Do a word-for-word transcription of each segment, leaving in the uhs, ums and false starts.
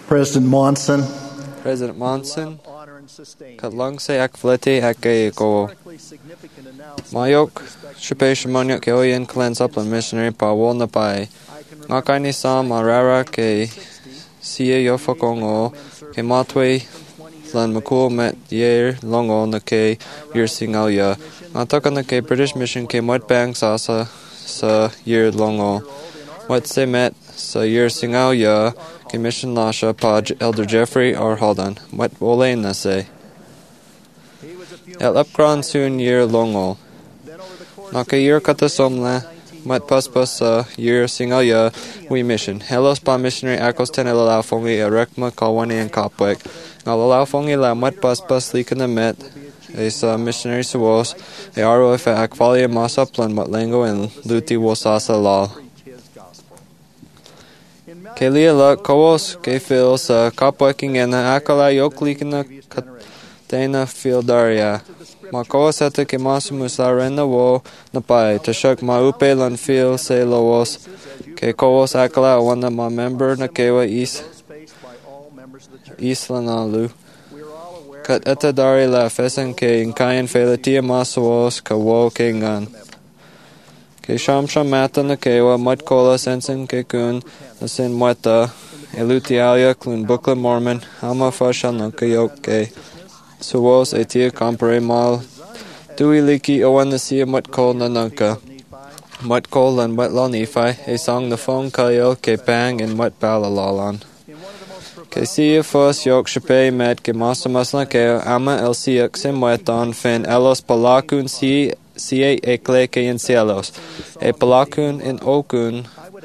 President Monson, President Monson, Katlangse Akflete Ake Ko Mayok, Shape Shamonyak Oyen Clan Supplement Missionary Pa Wolna Pai, Ngakaini Sam Marara Ke Sia Yofokongo, Ke Matwe, Lan Makul Met Yer Longo Nake, Yer Singalia, Natakan Ke British Mission Ke Mud Bang Sasa, Sa Yer Longo, What Se Met, Sa Yer Singalia, Ke Mission Lasha Pa Elder Jeffrey or Haldan, What Wole Na Se. El Upgran soon year longo. Naka year kata somla, mat paspas uh, year singalya we mission. Hellos pa missionary akos ten elalao fongi erekma kawani and kapwek. Nalalao fongi la mat paspas likana met. Es uh, missionary suwos. E aro efe akvalia masa plan mat lengo and luti wosasa la. Kelia la kawos ke fils uh, kapweking and akala yok likana Dana Fieldaria. Mako sata ke masumus la rena wo na pai. Tashak ma upe lan fil se lawos. Ke kawos akala wana ma member na kewa is islanalu. Kat eta dari la fesan ke inkayan felatia masuos ka wo ke ngan. Ke sham sham mata na kewa mat kola sensen ke kun na sin mweta. Elutialia klun bukla Mormon. Alma fasha na kayok ke. Suwos etia compare mal Dui liki owan the sea mut kol nanunka Mut kol and mut lanifi A song the phone kayo ke pang and mut balalalan Ke sea fos yok shape met ke masa masla ke ama el siak sim weton fin elos palakun si sie ekle ke in cielos E palakun in okun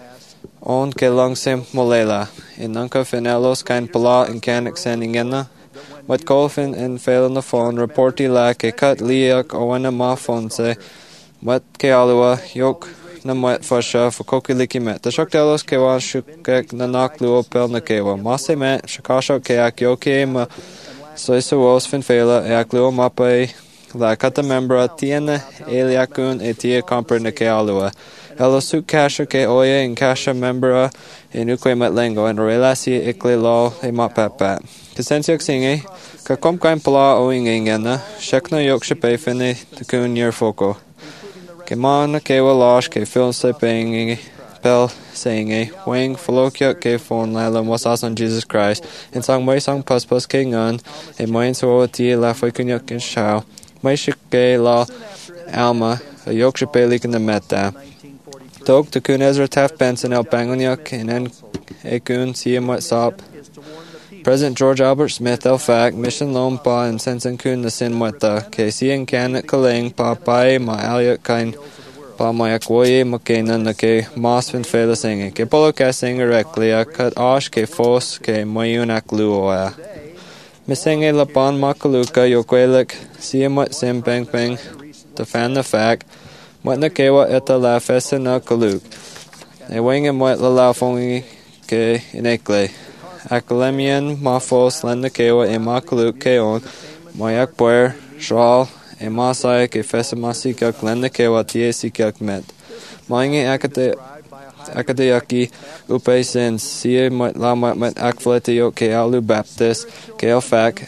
on ke long sim molela In nunca fin elos kain pala in kanik sendingena Wat golfen en velen na phone reporti la ke kat liak o wana ma phone se wat ke alua yok na mat fasha for koki liki met the shok delos ke wa shukek na naklu opel na ke wa mase met shakasha ke ak yoke ma so so was fin fela e aklu mapai la kata membra tiene eliakun e tia compre na ke alua Elo su kasha ke oye in kasha membra e nukwe mat lengo en relasi ikle lo e mapapat Kasensiak singe, ka kom kain pala o ingengena, shekna yok shape fene te kun yer foko. Ke man ke wa lash ke film se pengi pel saying wang falokya ke phone lala wasas on Jesus Christ, and song mai song pas pas ke ngan, e main so ti la foi kunyak in shao. Mai shike la alma, a yok shape lik in the meta. Tok te kun Ezra Taft Benson el bangonyak in en e kun see what sop. President George Albert Smith el fac mission lom pa and sensen kun na sin weta ke sien kanet kaling pa pai ma aliot kain pa ma akwoye makena na ke masvin fela singe ke polo ka singe rectly a cut ash ke fos ke mayun akluoa Misinge la pan makaluka yokwelek sien wat sim peng peng to fan the fac wat na kewa eta la fesa na kaluk e wing and wat la la fongi ke inekle Academian mafos lenda kewa e makaluk keon mayak puer shral e masai ke fesa masika lenda kewa tie sikak met mainge akate akadeyaki upe sen sie mat lama met akflete yo ke alu baptist ke elfak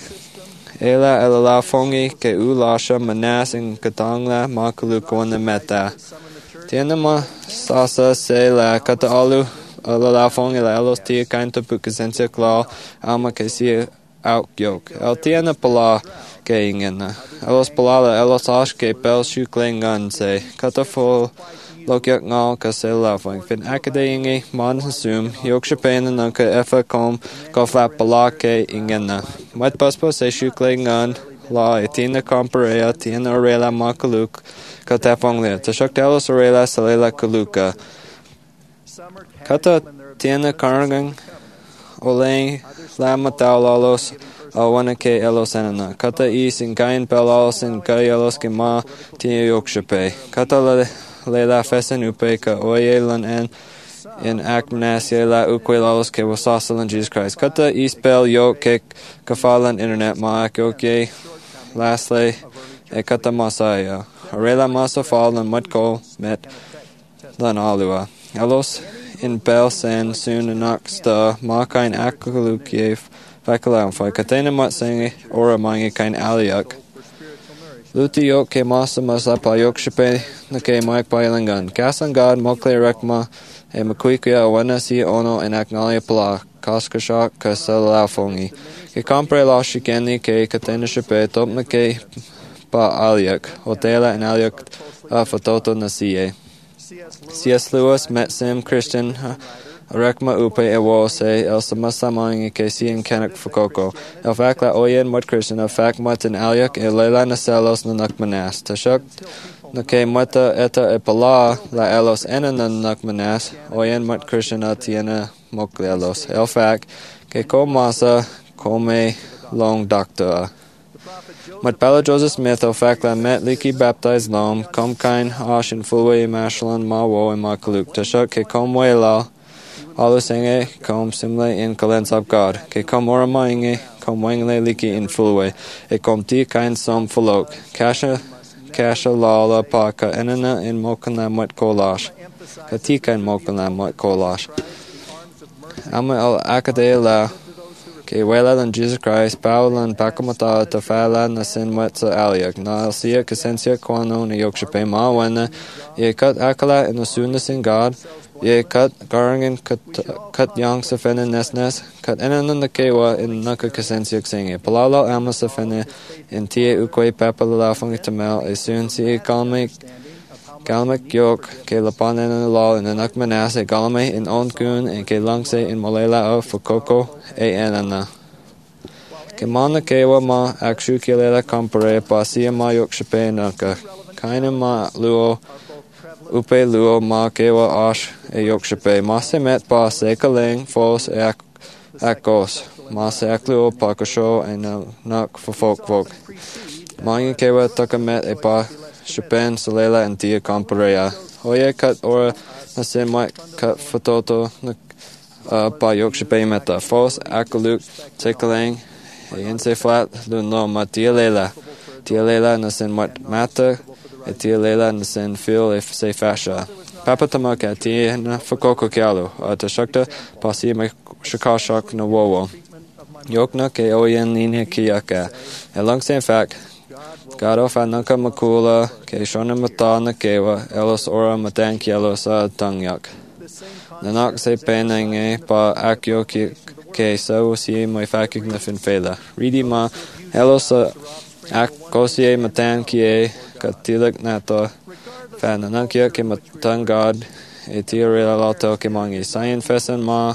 ela ela fongi ke ulasha manas in katangla makaluk on the meta tiene ma sasa se la kata alu la fongi la elos tia kainta pukasensia klau alma ke sia auk yok el tiene pala ke ingena elos pala la elos ash ke pel shuklengan se kata fol lokyak ngal ka se la fongi fin akade ingi man sum yok shapena nanka efa kom ka fla pala ke ingena mat paspo se shuklengan la etina comparea tiene orela makaluk ka tafong le tashok delos orela salela kaluka Kata tiene kargang oleng lama taulalos awana ke elos enana. Kata is in kain pelalos in kayelos ke ma tiene yokshape. Kata le le la fesen upe ka oye lan en in akmanasia la ukwelalos ke wasasalan Jesus Christ. Kata is pel yo ke kafalan internet ma akyoke lastly e kata masaya. Arela masa falan matko met lan alua. Elos in bel sen soon anak sta ma kain akalukiev vakalam fa katena mat sangi ora mangi kain aliak. Luti yok ke masa masa pa yok shipe na ke maik bailangan. Kasan god mokle rekma e makuikia wana si ono en aknalia pala kaskashak ka sa fongi. Ke compre la shikeni ke katena shipe top na ke pa aliak. Hotela en aliak a fototo na siye. C S Lewis met Sim Christian Rekma upe e wose el samasamangi ke sien kanak fukoko. El fact la oyen mot Christian el fact mot en aliak e lela na selos na nakmanas. Tashuk na ke mota eta e pala la elos ena na nakmanas oyen mot Christian a tiena moklelos. El fact ke ko masa come long doctor. Mat Bella Joseph Smith el fact la met liki baptized lom kom kain ash in fulwe mashalan ma wo en ma kaluk. Tashuk ke kom we la Alu senge kom simle in kalens of God. Ke kom ora mainge kom wangle liki in fulwe. E kom ti kain som fulok. Kasha kasha lala paka enana in mokana mot kolash. Ka ti kain mokana mot kolash. Ama al akade la ke wela lan Jesus Christ paulan pakamata ta fala na sin mot sa aliak. Na al sia kasensia kwano na yokshape ma wana. Ye kat akala in the soonness in God. Ye kat garangan kat kat yang sa fene nesnes kat enanan na kewa in naka kasensiak singe palala ama sa fene in tie ukwe papa la fungi tamel e soon si kalme kalme yok ke lapanen na law in nak manase kalme in onkun en ke langse in malela o fukoko e enana ke mana kewa ma akshu kelela compare pasia ma yok shape naka kaina ma luo upe luo ma kewa ash e yokshape ma se met pa se kaleng fos e ak akos ma se akluo pa kasho e na nak for folk folk mangi kewa taka met e pa shapen salela and tia comparea oye kat ora na se mai kat fototo na uh, pa yokshape meta fos akaluk te kaleng e inse flat lu no ma tia lela tia lela na sen mat mata e tia lela na sen fil e se fasha. Papa tamaka tia na fakoko kialo. A ta shakta pasi me shakashak na wowo. Yokna ke oyen nine kiyaka. E lang sen fak. Gado fa nanka makula ke shona mata na kewa. Elos ora matan kialo sa tangyak. Nanak se penange pa akyo ki ke sa usi mai fakik na finfela. Ridi ma elos ak kosie matan kie katilak nato fan nankia ke matan god e tira lato ke mangi sain fesan ma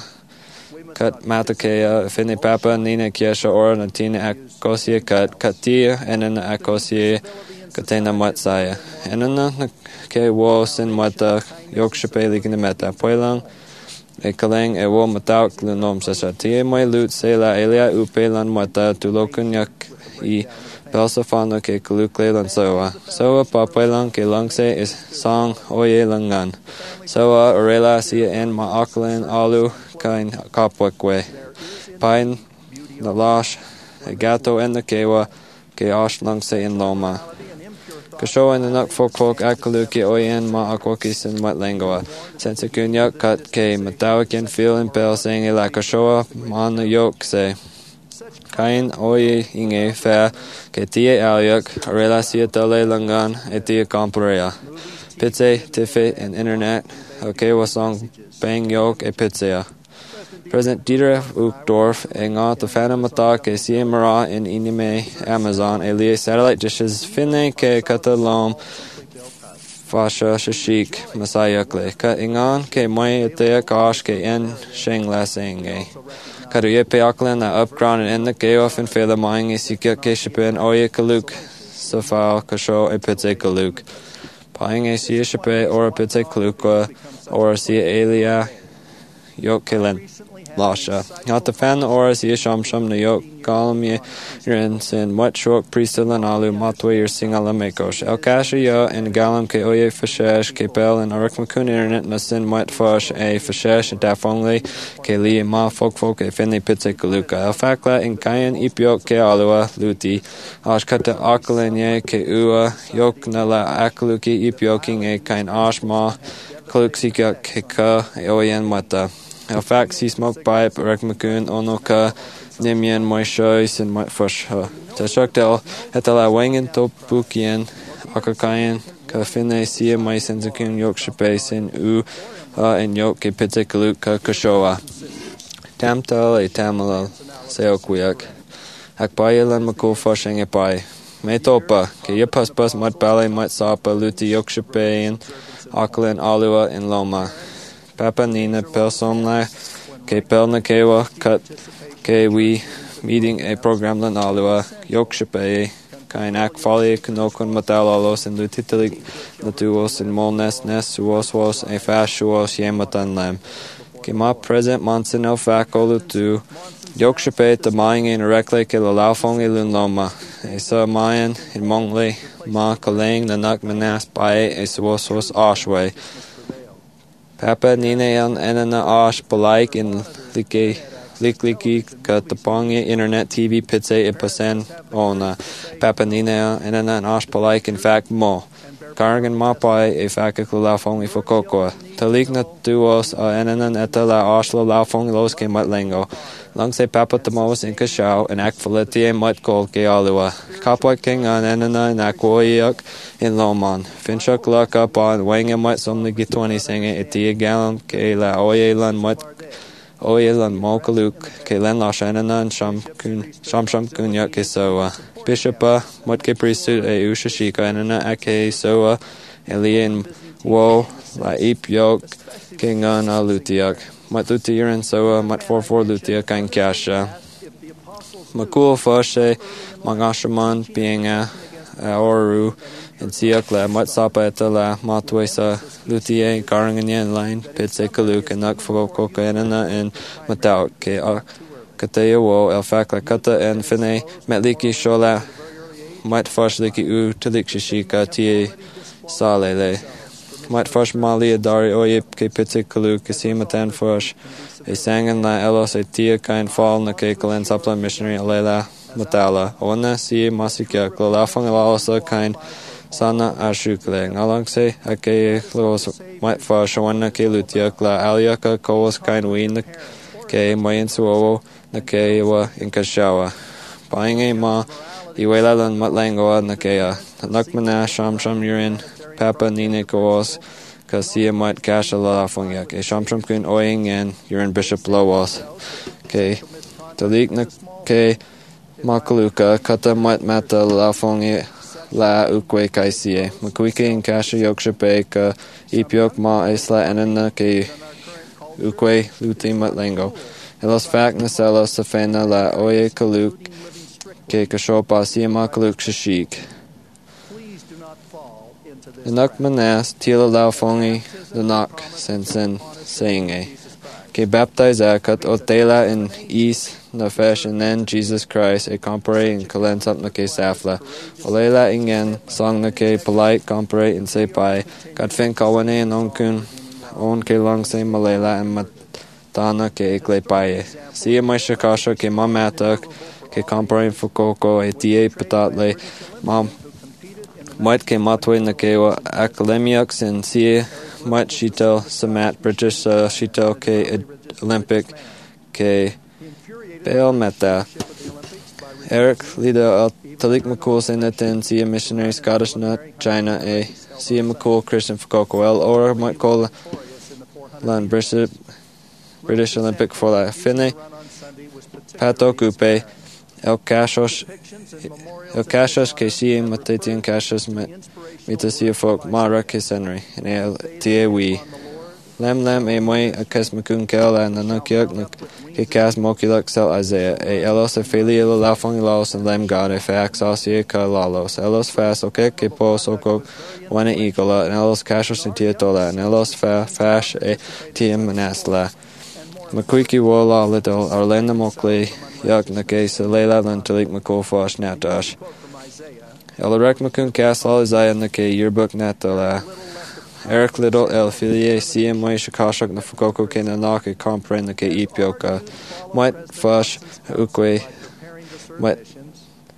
kat matakea fini papa nina kiesha ora na tina ak kosie kat katia enana ak kosie katena matsaya enana ke wo sin mata yokshape likina meta poilang e kaleng e wo matauk lunom sasa tie mai lut sela elia upelan mata tulokunyak i Belsafano ke kalukle lan soa. Soa papelang ke langse is song oye langan. Soa orela sia en ma aklen alu kain kapwekwe. Pain na lash e gato en na kewa ke ash langse in loma. Kasho en nak fokok akaluki oyen ma akwakis in mat lengua. Sense kunyak kat ke matawakin feel in pel saying la kashoa man yok se. Kain oye inge fa ke tie aliak relasia tale langan etia comparea. Pitse tife and internet okay wasong bang yok e pitzea. President Dieter Uchtdorf e nga te fana mata ke siemara in inime Amazon elia satellite dishes finne ke katalom fasha shashik masayakle ka ingan ke mai etia kash ke en sheng lasenge. Karuye pe aklen na upground en the geof en fela maing is sikya ke shipen oye kaluk safal kasho e pitse kaluk. Paing e siya shipe or pitse kalukwa or siya elia yok kelen lasha. Not the fan or siya sham sham na yok galam ye rin sin what shok priestilan alu matwe yer singala mekosh. El kasha ya en galam ke oye fashesh ke pel en arak makun internet na sin what fash e fashesh en tafongle ke li ma folk folk e finne pitse kaluka. El fakla en kayan ipyok ke alua luti. Ash kata akalenye ke ua yok na la akaluki ipyoking e kain ash ma Kaluksika Kika Oyen Mata. El fact si smoke pipe Rekmakun Onoka Nimian Moishois and Mat Fushha. Tashaktel Etala Wangan Topukian Akakayan Kafine Sia Maisenzakun Yokshape Sin U and Yok Pitik Ka Kashoa. Tamtal a Tamala Seokwiak. Akbayalan Mako Fushing a Pai. Metopa, Kayapus Bus Mut Ballet Mut Sapa Luti Yokshapayan, Auckland Alua in Loma. Papa Nina Pelsomla, K Pelna Kewa, Cut K we meeting a program lan Alua, Yokshape, Kainak Folly, Kanokun Matalalos and Lutitalik Natuos and Molnes Nes Suoswas, a Fashuos Yamatan Lam. Kima present Monson El Fakolu to Yokshape, the Mayan in Rekle, Kilalafongi Lun Loma. A sa Mayan in Mongley, Ma Kalang, the Nakmanas by a Suoswas Oshway. Papa Ninayan Enana Osh Palaik in Like Likliki Katapongi Internet T V Pitse Ipasen Ona. Papa Ninayan Enana Osh Palaik in fact Mo. Kargan Mapai a Fakakul Lafongi for Cocoa. Talikna Duos a Enanan Etala Oshla Lafong Los Ke Matlango. Long say Papa Tamos in Kashao and Akfaleti Mut Kol Ke Alua. Kapwa King on Enana and Akwoyak in Lomon. Finchuk luck up on Wanga Mut Somni Gitwani singing Etia Galam Ke La Oyelan Mut Oyelan Mokaluk Ke Len La Shananan Sham Kun Sham Sham Kunyak Kisoa. Bishopa Mut Ke Priesthood a Ushashika Enana Ake Soa Elian Wo La Ip Yok King on Alutiak. Mat Lutiran Soa Mat four four Lutia Kain Kasha. Makul Foshe Mangashaman being a Oru and Siakla Mat Sapa Etala Matwesa Lutia Karanganyan Line Pitse Kaluk and Nakfo Kokanana and Matau Ke Kataya Wo El Fakla Kata and Fine Metliki Shola Mat Foshliki U Tilik Shishika Tie Salele. Mat Fosh Mali Adari Oyip Ke Pitik Kalu Kasimatan Fosh a Sangan La Elos a Tia Kain Fall na Ke Kalan Sapla Missionary Alela Matala Ona Si Masika Klalafang Lalasa Kain Sana Ashukle Ngalong Se Ake Los Mat Fosh Wana Ke Lutia Kla Aliaka Kowas Kain Ween Ke Mayan Suowo na Ke Wa in Kashawa Buying a Ma Iwelalan Matlangoa Nakea Nakmana Sham Sham Urin Papa Nine Koos, Kasia Mut Kasha Lafongyak, a Shamsham Kun Oying and Urin Bishop Lowos. K. Talik na K. Makaluka, Kata Mut Mata Lafongi La Ukwe Kaisie, Makwiki and Kasha Yokshape, Ka Ipiok Ma Isla Enana K. Ukwe Luti Matlango. Elos Fak Nasela Safena La Oye Kaluk, K. Kashopa Siama Kaluk Shashik. The Nakmanas, Tila Laufongi, the Nak, Sensen, saying a. Ke baptize Akat, Otela in East, Nafesh, and then Jesus Christ, a compare in Kalensap na ke Safla. Olela ingen, song na ke polite, compare in Sepai, Katfin Kawane and Onkun, On ke long say Malela and Matana ke Eklepaye. Sia my Shakasha ke Mamatak, ke compare in Fukoko, a Tie Patatle, Mam. Might ke matwe na kewa academics and see might shitel samat British uh, shitel ke Olympic ke Bale Meta Eric Lido Talik McCool Senatin see a missionary Scottish nut China a see a McCool Christian Fukoko L or might call Lan British British Olympic for la Fine Pato Coupe El Cashos El Cashos que si matetian Cashos mitasia folk Mara Kisenry and El Tie we Lam Lam a moi a Kesmakun Kel and the Nukyuk ke Kas Mokiluk Sel Isaiah a Elos a Filia Lafong Laos and Lam God a Fax Osia Ka Lalos Elos Fast okay ke Po Soko Wana Ecola and Elos Cashos and Tietola and Elos Fa Fash a Tiem Manasla Makwiki Wola Little Orlando Mokli Yak na case Leila lan Talik Makofash Natash. Elrek Makun Castle Isaiah na ke yearbook Natala. Eric Little El Filie C M Y Shakashak na Fukoko Kena Naka Comprehend na ke Ipioka. Might Fash Ukwe Might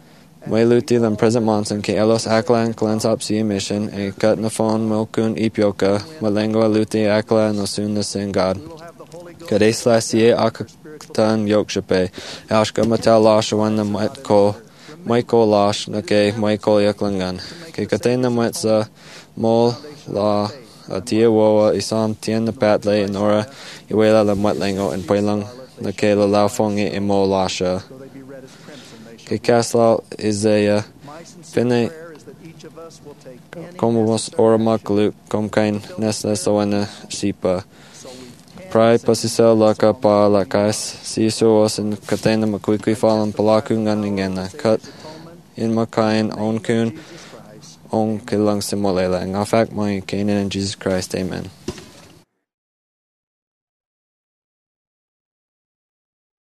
May luti lam present monson ke elos akla clans up si mission e cut na phone milkun ipioka malengua luti akla no soon the sin God. Kades lasie akatan yokshape ashka matal lash one the mitko Michael lash na ke Michael yaklangan. Ke katena matsa mol la atia woa isam tien na patle inora iwela la matlango and pailang na ke la laufongi imo lasha. Que casla Isaiah Fine como vos oramak Luke com kain nesna sawana shipa Prai pasisel laka pa lakas siso was in katena makwikwi falan palakun ngana cut in makain on kun on kilang simolela and afak my Canaan in Jesus Christ, amen.